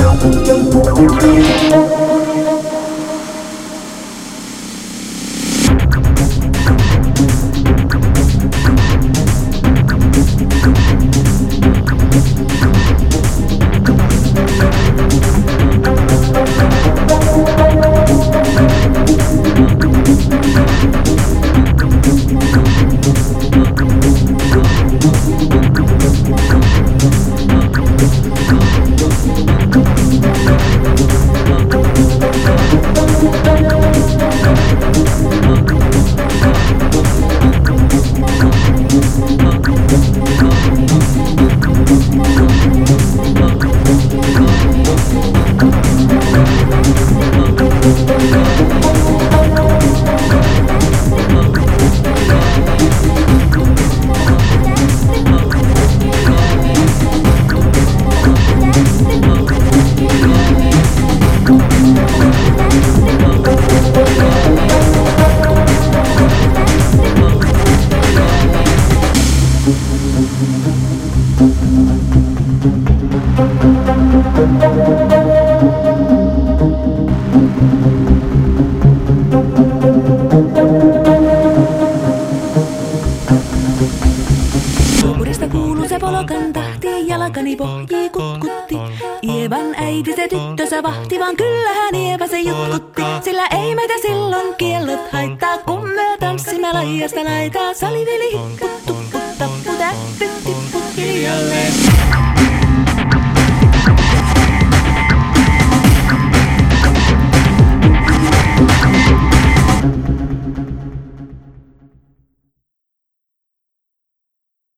Kuurista kuuluu se polokan tahti, jalkani pohjii kutkutti. Ievan äiti se tyttönsä vahti, vaan kyllähän Ieva se jutkutti. Sillä ei meitä silloin kiellot haittaa, kun me tanssimme laijasta laitaa. Saliveli hipput, tupput, tapput, äppyt, tipput hiljalleen.